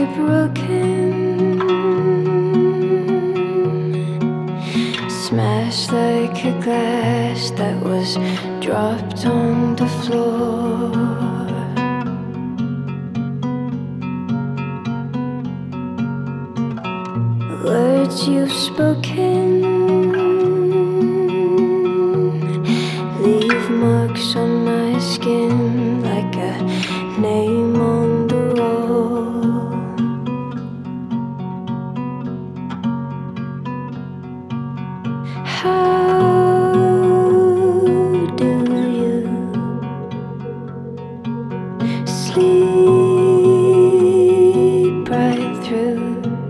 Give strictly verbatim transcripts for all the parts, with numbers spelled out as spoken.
broken, smashed like a glass that was dropped on the floor. Words you've spoken leave marks on my skin like a name on the wall. How do you sleep right through?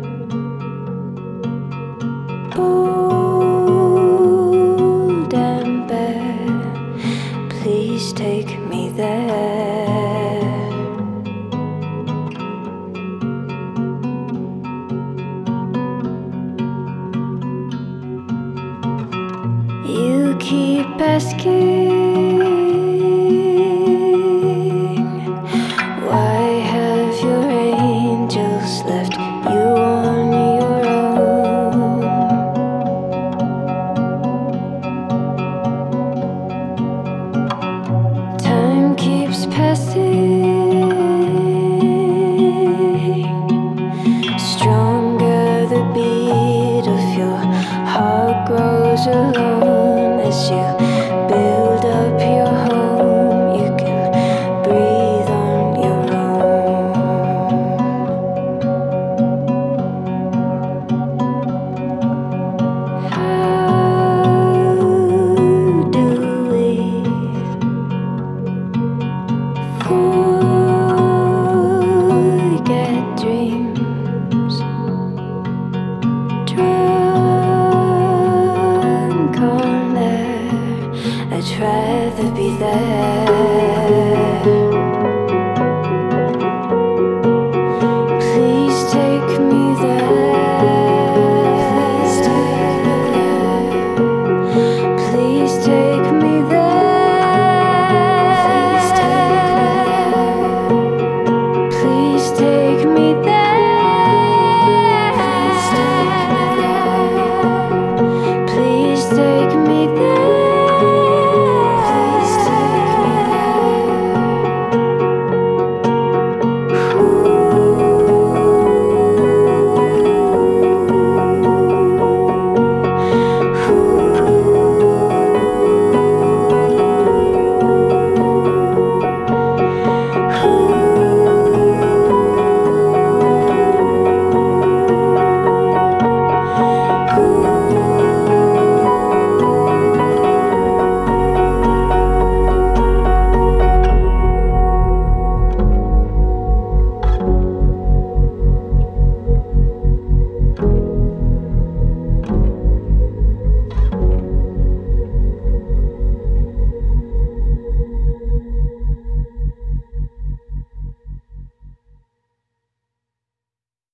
Bold and bare, please take me there. You keep asking, why have your angels left you on your own? Time keeps passing, stronger the beat of your heart grows alone. As you build up your home, you can breathe on your own. How do we forget dreams? Drunk on air, I'd rather be there.